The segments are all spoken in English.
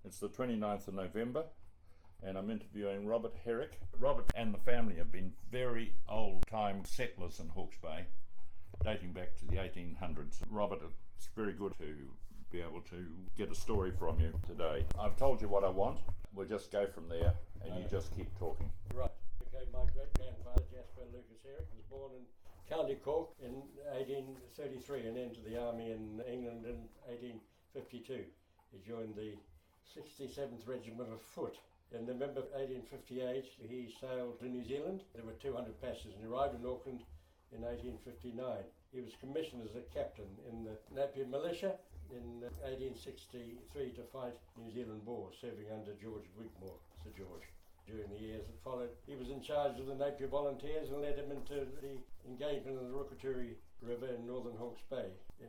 It's the 29th of November and I'm interviewing Robert Herrick. Robert and the family have been very old-time settlers in Hawke's Bay, dating back to the 1800s. Robert, it's very good to be able to get a story from you today. I've told you what I want. We'll just go from there and you just keep talking. Right. Okay, my great-grandfather, Jasper Lucas Herrick, was born in County Cork in 1833 and entered the army in England in 1852. He joined the 67th Regiment of Foot. In November 1858, he sailed to New Zealand. There were 200 passengers and he arrived in Auckland in 1859. He was commissioned as a captain in the Napier Militia in 1863 to fight New Zealand Boers, serving under George Wigmore, Sir George. During the years that followed, he was in charge of the Napier Volunteers and led them into the engagement in the Rukaturi River in northern Hawke's Bay. In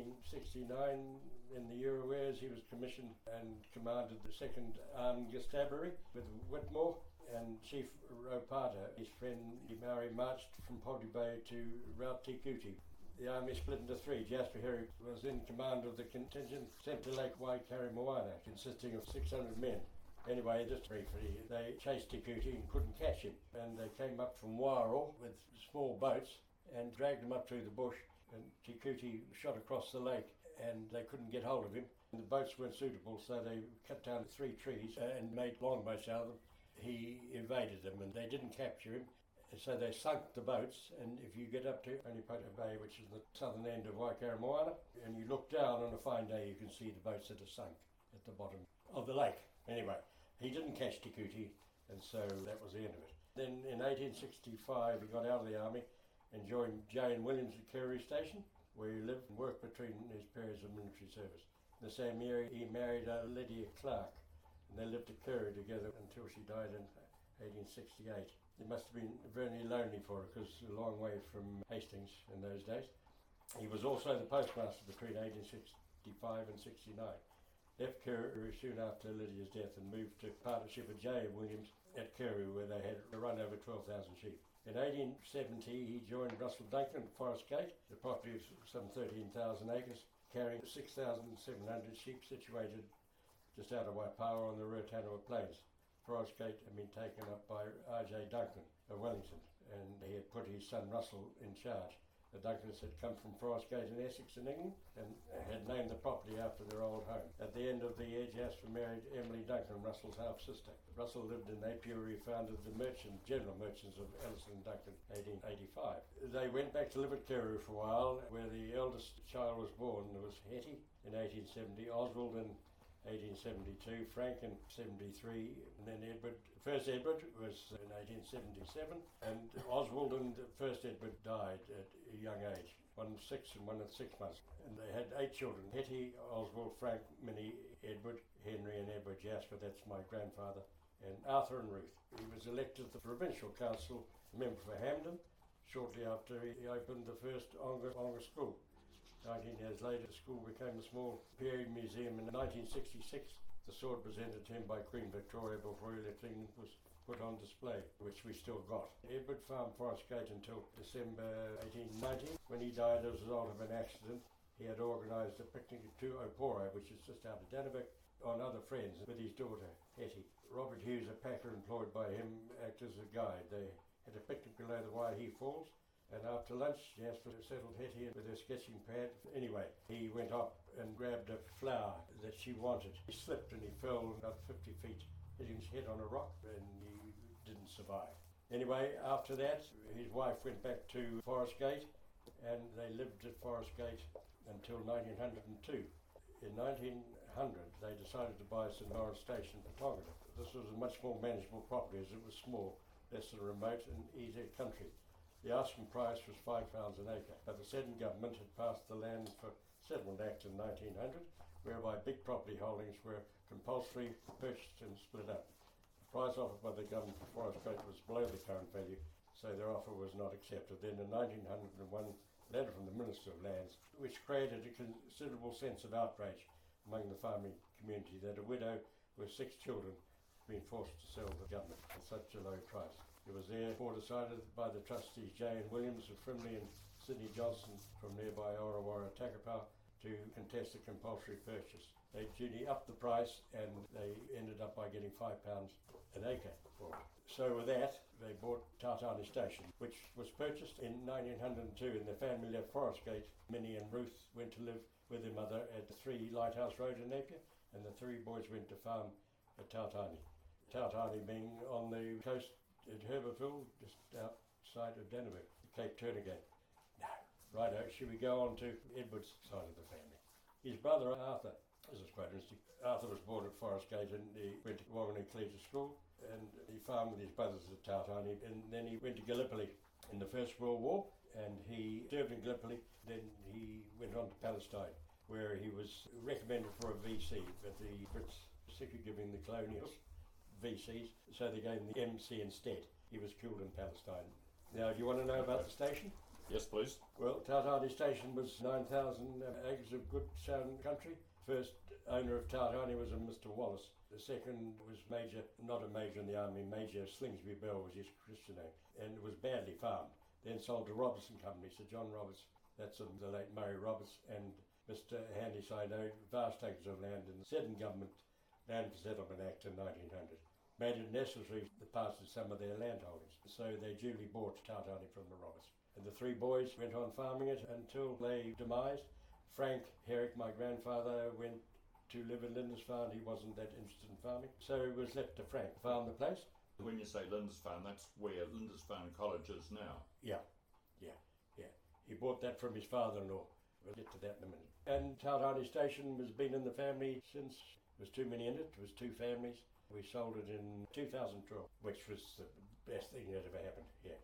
1869, in the Eurowares, he was commissioned and commanded the 2nd Armed Constabulary with Whitmore, and Chief Ropata, his friend Maori, marched from Poverty Bay to Rautikuti. The army split into three. Jasper Herrick was in command of the contingent sent to Lake Waikaremoana, consisting of 600 men. Anyway, just briefly, they chased Te Kooti and couldn't catch him. And they came up from Wairoa with small boats and dragged him up through the bush. And Te Kooti shot across the lake and they couldn't get hold of him. And the boats weren't suitable, so they cut down 3 trees and made longboats out of them. He evaded them and they didn't capture him. So they sunk the boats, and if you get up to Onipota Bay, which is the southern end of Waikaremoana, and you look down on a fine day, you can see the boats that are sunk at the bottom of the lake. Anyway, he didn't catch Te Kooti, and so that was the end of it. Then in 1865, he got out of the army and joined J.N. Williams at Kerry Station, where he lived and worked between his periods of military service. In the same year, he married Lydia Clark, and they lived at Kerry together until she died in 1868. It must have been very lonely for her because a long way from Hastings in those days. He was also the postmaster between 1865 and 69. Left Kerry soon after Lydia's death and moved to partnership with J. Williams at Kerry, where they had run over 12,000 sheep. In 1870 he joined Russell Duncan at Forest Gate, the property of some 13,000 acres, carrying 6,700 sheep situated just out of Waipawa on the Ruataniwa Plains. Forest Gate had been taken up by R.J. Duncan of Wellington, and he had put his son Russell in charge. The Duncans had come from Forest Gate in Essex in England and had named the property after their old home. At the end of the year, Jasper married Emily Duncan, Russell's half-sister. Russell lived in Napier, where he founded the General Merchants of Ellison and Duncan, 1885. They went back to live at Kerry for a while, where the eldest child was born. There was Hetty in 1870, Oswald in 1872, Frank in 73, and then Edward. First Edward was in 1877, and Oswald and first Edward died at a young age, one at 6 and one at 6 months. And they had 8 children: Hetty, Oswald, Frank, Minnie, Edward, Henry, and Edward Jasper. That's my grandfather, and Arthur and Ruth. He was elected to the Provincial Council member for Hampden shortly after he opened the first Onga school. 19 years later, the school became a small period museum. In 1966, the sword presented to him by Queen Victoria before he left England was put on display, which we still got. Edward farmed Forest Gate until December 1890. When he died as a result of an accident, he had organised a picnic to Opora, which is just out of Dannevirke, on other friends with his daughter, Hetty. Robert Hughes, a packer employed by him, acted as a guide. They had a picnic below the Waihi Falls. And after lunch, Jasper settled Hetty with her sketching pad. Anyway, he went up and grabbed a flower that she wanted. He slipped and he fell about 50 feet, hitting his head on a rock, and he didn't survive. Anyway, after that, his wife went back to Forest Gate, and they lived at Forest Gate until 1902. In 1900, they decided to buy St Lawrence Station for Tongata. This was a much more manageable property as it was small, less than remote and easier country. The asking price was £5 an acre, but the Seddon government had passed the Land for Settlement Act in 1900, whereby big property holdings were compulsory, purchased and split up. The price offered by the government for Forest Gate was below the current value, so their offer was not accepted. Then in 1901, a letter from the Minister of Lands, which created a considerable sense of outrage among the farming community that a widow with 6 children had been forced to sell the government at such a low price. It was therefore decided by the trustees J.N. Williams of Frimley and Sidney Johnson from nearby Orowara Takapau to contest a compulsory purchase. they duly upped the price and they ended up by getting £5 an acre for it. So with that, they bought Tautani Station, which was purchased in 1902, and the family left Forest Gate. Minnie and Ruth went to live with their mother at 3 Lighthouse Road in Napier, and the 3 boys went to farm at Tautani. Tautani being on the coast at Herbertville, just outside of Danneberg, Cape Turnagain. Now, righto, should we go on to Edward's side of the family? His brother Arthur, this is quite interesting. Arthur was born at Forest Gate and he went to Whanganui Collegiate School, and he farmed with his brothers at Tautani, and then he went to Gallipoli in the First World War, and he served in Gallipoli. Then he went on to Palestine, where he was recommended for a VC, but the Brits sick of giving the colonials VCs, so they gave him the MC instead. He was killed in Palestine. Now, do you want to know about the station? Yes, please. Well, Tautani Station was 9,000 acres of good sound country. First owner of Tautani was a Mr. Wallace. The second was Major, not a major in the army, Major Slingsby Bell was his Christian name, and it was badly farmed. Then sold to Robertson Company, Sir John Roberts, that's the late Murray Roberts, and Mr. Handyside owned vast acres of land in the Seddon Government Land for Settlement Act in 1900. Made it necessary to pass some of their land holdings, so they duly bought Tautani from the Roberts. And the 3 boys went on farming it until they demised. Frank Herrick, my grandfather, went to live in Lindisfarne. He wasn't that interested in farming, so it was left to Frank to farm the place. When you say Lindisfarne, that's where Lindisfarne College is now. Yeah. He bought that from his father-in-law. We'll get to that in a minute. And Tautani Station has been in the family since. There was too many in it. It was 2 families. We sold it in 2012, which was the best thing that ever happened. Yeah.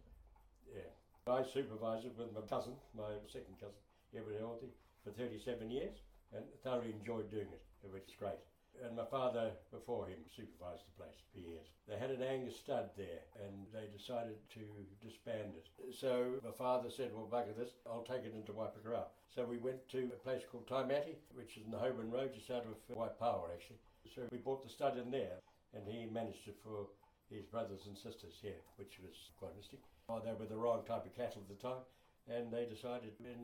I supervised it with my cousin, my second cousin, Edward Healthy, for 37 years, and thoroughly enjoyed doing it. It was great. And my father, before him, supervised the place for years. They had an Angus stud there, and they decided to disband it. So my father said, well, bugger this, I'll take it into Waipakarau. So we went to a place called Taimati, which is in the Holborn Road, just out of Waipawa, actually. So we bought the stud in there, and he managed it for his brothers and sisters here, which was quite interesting. They were the wrong type of cattle at the time, and they decided in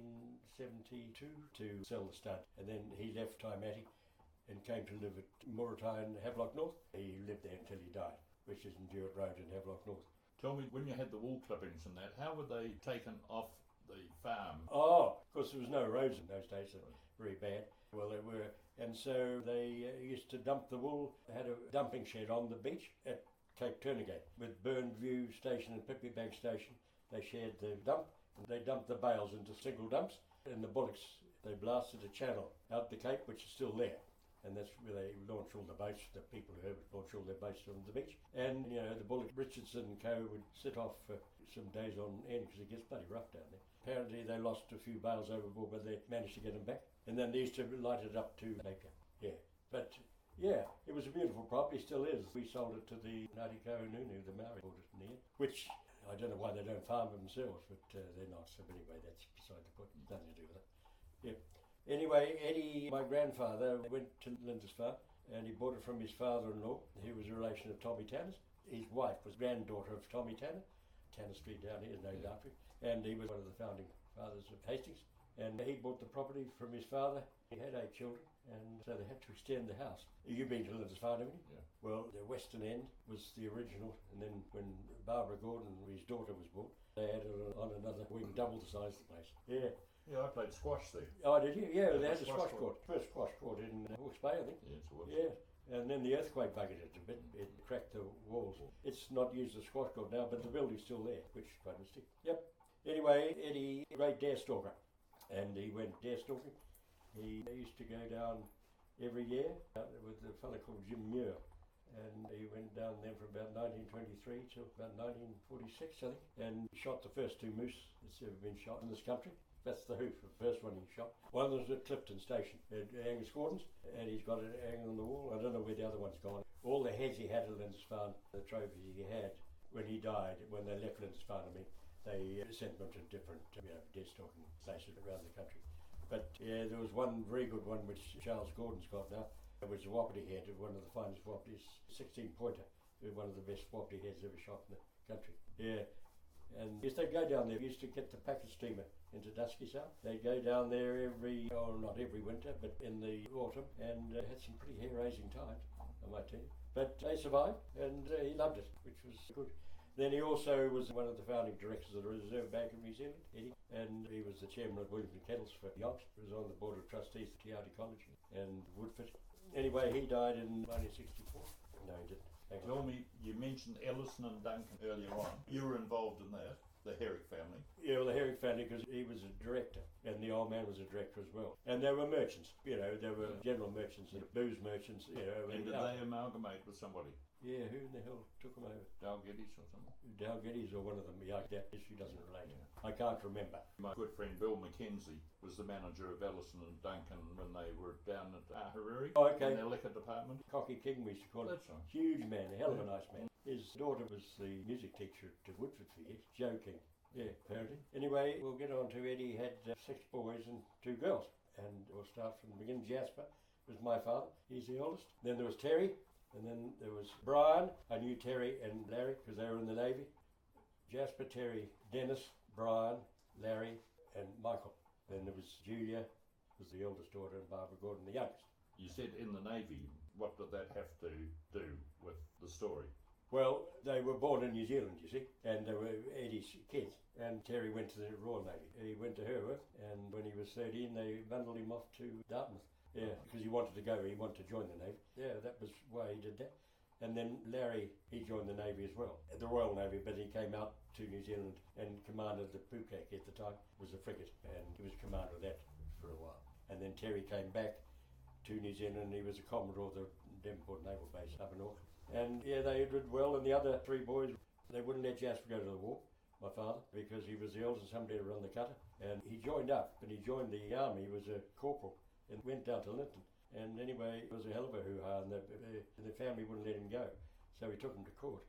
1972 to sell the stud. And then he left Taimati and came to live at Muratai in Havelock North. He lived there until he died, which is in Dewart Road in Havelock North. Tell me, when you had the wool clippings and that, how were they taken off the farm? Oh, of course there was no roads in those days, so very bad. Well, they were, and so they used to dump the wool. They had a dumping shed on the beach at Cape Turnagain with Burnview Station and Pippybank Station. They shared the dump, and they dumped the bales into single dumps, and the bullocks, they blasted a channel out the Cape, which is still there. And that's where they launch all the boats, the people who launch all their boats on the beach. And, you know, the bullock, Richardson and co would sit off for some days on end because it gets bloody rough down there. Apparently they lost a few bales overboard, but they managed to get them back. And then they used to light it up to Napier. Yeah. But, yeah, it was a beautiful property, still is. We sold it to the Ngāti Kahungunu, the Maori bought it in the end, which I don't know why they don't farm it themselves, but they're not. So anyway, that's beside the point. Nothing to do with it. Yeah. Anyway, Eddie, my grandfather, went to Lindisfarne and he bought it from his father-in-law. He was a relation of Tommy Tanner's. His wife was granddaughter of Tommy Tanner. Tanner Street down here is named after him. And he was one of the founding fathers of Hastings. And he bought the property from his father. He had 8 children, and so they had to extend the house. You've been to Lindisfarne, haven't you? Yeah. Well, the western end was the original, and then when Barbara Gordon, his daughter, was bought, they added on another wing, double the size of the place. Yeah. Yeah, I played squash there. Oh, did you? Yeah, they had the a squash court. First squash court in Hawke's Bay, I think. Yes, it was. Yeah. And then the earthquake buggered it a bit. It cracked the walls. It's not used as a squash court now, but the building's still there, which is quite interesting. Yep. Anyway, Eddie, great dare stalker. And he went dare stalking. He used to go down every year with a fellow called Jim Muir. And he went down there from about 1923 to about 1946, I think, and shot the first 2 moose that's ever been shot in this country. That's the hoof, the first one he shot. One was at Clifton Station at Angus Gordon's, and he's got it hanging on the wall. I don't know where the other one's gone. All the heads he had at Lindisfarne, the trophies he had when he died, when they left Lindisfarne, I mean, they sent them to different deer stalking places around the country. But yeah, there was one very good one which Charles Gordon's got now. It was a wapiti head, one of the finest wapitis, 16-pointer, one of the best wapiti heads ever shot in the country. Yeah. And used to go down there. We used to get the packet steamer into Dusky South. They'd go down there not every winter, but in the autumn, and had some pretty hair-raising times, I might tell you. But they survived, and he loved it, which was good. Then he also was one of the founding directors of the Reserve Bank of New Zealand, Eddie, and he was the chairman of Williams and Kettles for Yonks. He was on the board of trustees at Te Aute College and Woodford. Anyway, he died in 1964. No, he didn't. Tell me, you mentioned Ellison and Duncan earlier on. You were involved in that, the Herrick family. Yeah, well, the Herrick family, because he was a director, and the old man was a director as well. And they were merchants, they were general merchants and booze merchants, And did they amalgamate with somebody? Yeah, who in the hell took them over? Dalgiddies or something? Dalgiddies or one of them, yeah, that issue doesn't relate. Yeah. I can't remember. My good friend Bill McKenzie was the manager of Ellison and Duncan when they were down at Ahuriri in their liquor department. Cocky King, we used to call him. That's right. Huge man, a hell of a nice man. His daughter was the music teacher to Woodford for years, Jo King. Yeah, apparently. Anyway, we'll get on to Eddie. Had 6 boys and 2 girls. And we'll start from the beginning. Jasper was my father. He's the oldest. Then there was Terry. And then there was Brian. I knew Terry and Larry because they were in the Navy. Jasper, Terry, Dennis, Brian, Larry, and Michael. Then there was Julia, was the eldest daughter, and Barbara Gordon, the youngest. You said in the Navy. What did that have to do with the story? Well, they were born in New Zealand, you see, and they were Eddie's kids. And Terry went to the Royal Navy. He went to Herworth, and when he was 13, they bundled him off to Dartmouth. Yeah, because he wanted to go, he wanted to join the Navy. Yeah, that was why he did that. And then Larry, he joined the Navy as well, the Royal Navy, but he came out to New Zealand and commanded the Pukak at the time, was a frigate, and he was commander of that for a while. And then Terry came back to New Zealand, and he was a commodore of the Devonport Naval Base up in Auckland. And yeah, they did well, and the other 3 boys, they wouldn't let Jasper go to the war, my father, because he was the eldest and somebody to run the cutter. And he joined up, and he joined the army, he was a corporal, and went down to Linton. And anyway, it was a hell of a hoo-ha, and the family wouldn't let him go. So he took him to court.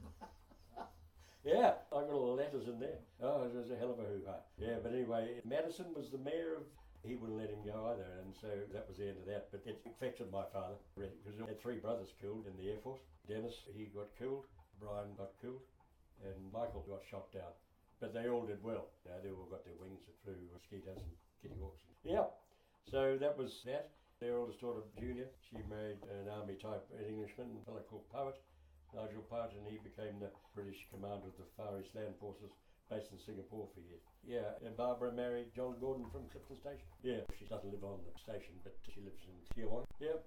Yeah, I got all the letters in there. Oh, it was a hell of a hoo-ha. Yeah, but anyway, Madison was the mayor of... He wouldn't let him go either, and so that was the end of that. But it affected my father, because he had 3 brothers killed in the Air Force. Dennis, he got killed. Brian got killed. And Michael got shot down. But they all did well. They all got their wings that flew mosquitoes and kitty hawks. Yeah, so that was that. Their oldest daughter, Julia, she married an army-type Englishman, a fellow called Powart, Nigel Powart, and he became the British commander of the Far East Land Forces, based in Singapore for years. Yeah, and Barbara married John Gordon from Clifton Station. Yeah, she doesn't live on the station, but she lives in Tiawan. Yeah.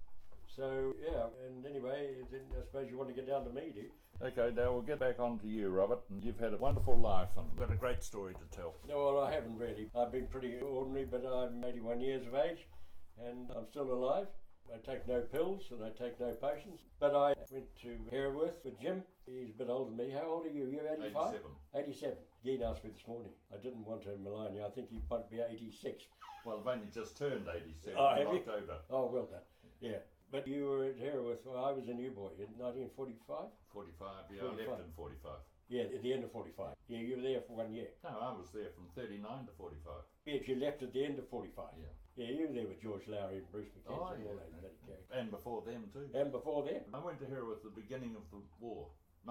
So, yeah, and anyway, then I suppose you want to get down to me, do you? Okay, now we'll get back on to you, Robert. And you've had a wonderful life and got a great story to tell. No, well, I haven't really. I've been pretty ordinary, but I'm 81 years of age, and I'm still alive. I take no pills and I take no potions. But I went to Herworth with Jim. He's a bit older than me. How old are you? You're 85? 87. Dean asked me this morning. I didn't want to malign you. I think you might be 86. Well, I've only just turned 87 in October. Oh, well done. Yeah. But you were at Herworth. Well, I was a new boy in 1945. 45, yeah. 45. I left in 45. Yeah, at the end of 45. Yeah, you were there for 1 year. No, I was there from 39 to 45. Yeah, you left at the end of 45. Yeah. Yeah, you were there with George Lowry and Bruce McKenzie and all those bloody characters. And before them too. And before them. I went to Herworth at the beginning of the war,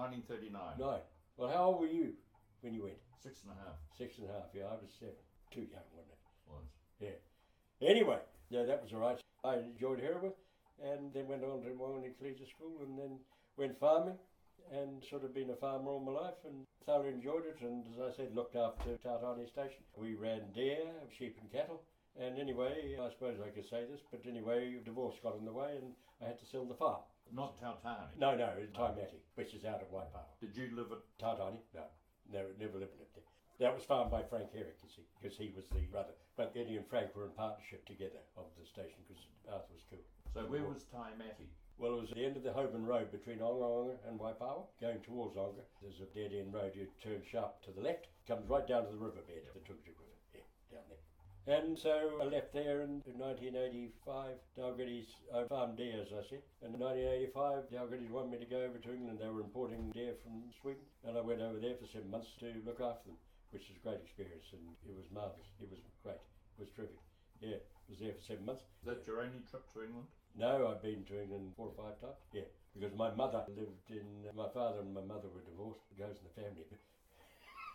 1939. Right. Well, how old were you when you went? 6 and a half. 6 and a half, yeah, I was 7. Too young, wasn't it? Was. Yeah. Anyway, yeah, that was all right. I enjoyed Herworth and then went on to Wellington Ecclesia School and then went farming and sort of been a farmer all my life and thoroughly enjoyed it. And as I said, looked after Tautani Station. We ran deer, sheep and cattle. And anyway, I suppose I could say this, but anyway, divorce got in the way and I had to sell the farm. Not Tautani? No, it's Taimati, which is out of Waipawa. Did you live at Tautani? No, never lived there. That was farmed by Frank Herrick, you see, because he was the brother. But Eddie and Frank were in partnership together of the station because Arthur was killed. So where was Taimati? Well, it was at the end of the Holborn Road between Onga and Waipawa, going towards Onga. There's a dead-end road, you turn sharp to the left, comes right down to the riverbed, the Tugatuk River, yeah, down there. And so I left there in 1985. Dalgiddies, I farmed deer, as I said. And in 1985, Dalgiddies wanted me to go over to England. They were importing deer from Sweden. And I went over there for 7 months to look after them, which was a great experience. And it was marvellous. It was great. It was terrific. Yeah, I was there for 7 months. Is that your only trip to England? No, I've been to England 4 or 5 times. Yeah, because my mother lived in... My father and my mother were divorced. It goes in the family.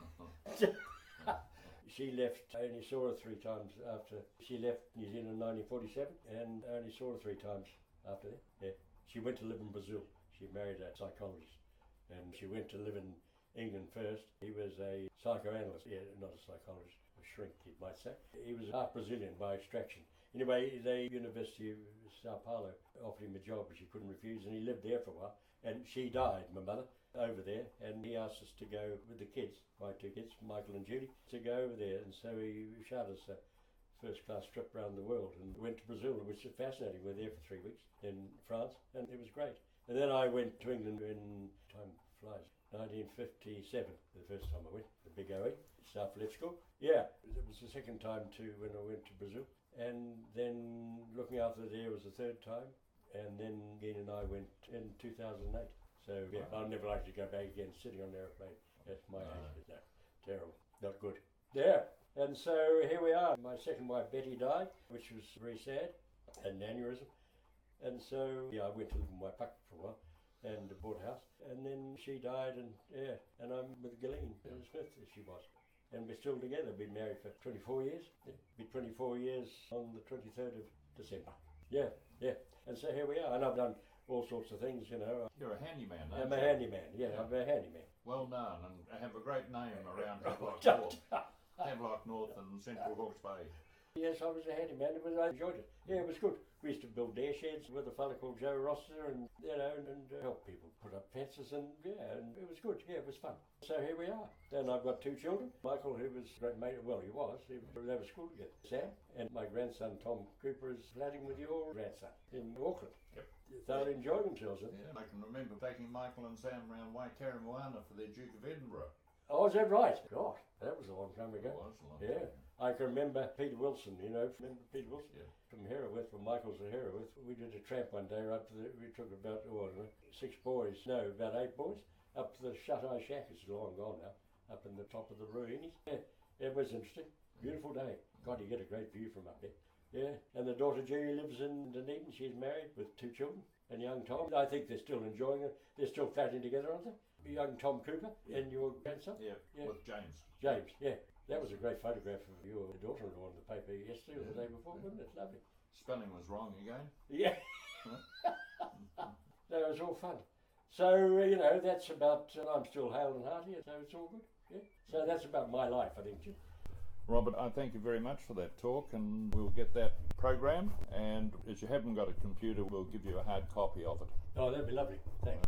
She left, I only saw her 3 times after. She left New Zealand in 1947 and I only saw her 3 times after that. Yeah. She went to live in Brazil. She married a psychologist and she went to live in England first. He was a psychoanalyst, not a psychologist, a shrink you might say. He was half Brazilian by extraction. Anyway, the University of Sao Paulo offered him a job which he couldn't refuse and he lived there for a while. And she died, my mother, over there, and he asked us to go with the kids, my 2 kids, Michael and Judy, to go over there. And so he showed us a first-class trip around the world and went to Brazil, which was fascinating. We were there for 3 weeks in France, and it was great. And then I went to England in, time flies, 1957, the first time I went, the big OE, South Left School. Yeah, it was the second time too when I went to Brazil. And then looking after there was the 3rd time, and then Gene and I went in 2008. So yeah, I'd never like to go back again sitting on an aeroplane at my age. No, terrible, not good. Yeah, and so here we are. My second wife Betty died, which was very sad, had an aneurysm. And so yeah, I went to live in Waipaku for a while and bought a house. And then she died and and I'm with Gilleen Smith as she was. And we're still together. Been married for 24 years. Yeah, be 24 years on the 23rd of December. Yeah. And so here we are. And I've done all sorts of things, you know. You're a handyman, aren't I'm you? a handyman, I'm a handyman. Well done, and have a great name around Havelock North and Central Hawke's Bay. Yes, I was a handyman, I enjoyed it. Yeah, it was good. We used to build dare sheds with a fellow called Joe Rosser and, and help people put up fences and it was good. Yeah, it was fun. So here we are. And I've got 2 children. Michael, who was a great mate, well, he was. They were at school together. Sam, and my grandson Tom Cooper is flatting with your grandson in Auckland. Yep. They'll enjoy themselves. Yeah, I can remember taking Michael and Sam around Waikaremoana for their Duke of Edinburgh. Oh, is that right? God, that was a long time ago. It was a long Yeah. time. I can remember Peter Wilson, remember Peter Wilson? Yeah. From Herewith, from Michael's to Herewith. We did a tramp one day up to we took about, 6 boys, no, about 8 boys, up to the Shut-Eye Shack, it's long gone now, up in the top of the ruins. Yeah, it was interesting. Beautiful day. God, you get a great view from up there. Yeah, and the daughter Julie lives in Dunedin. She's married with 2 children. And young Tom, I think they're still enjoying it. They're still fatting together, aren't they? Young Tom Cooper and your grandson? Yeah, with James. James, yeah. That was a great photograph of your daughter-in-law in the paper yesterday or the day before, wasn't it? Lovely. Spelling was wrong again. Yeah. No, it was all fun. So, that's about, I'm still hale and hearty, so it's all good. Yeah. So that's about my life, I think, Jim. Robert, I thank you very much for that talk, and we'll get that programmed, and as you haven't got a computer, we'll give you a hard copy of it. Oh, that'd be lovely. Thanks.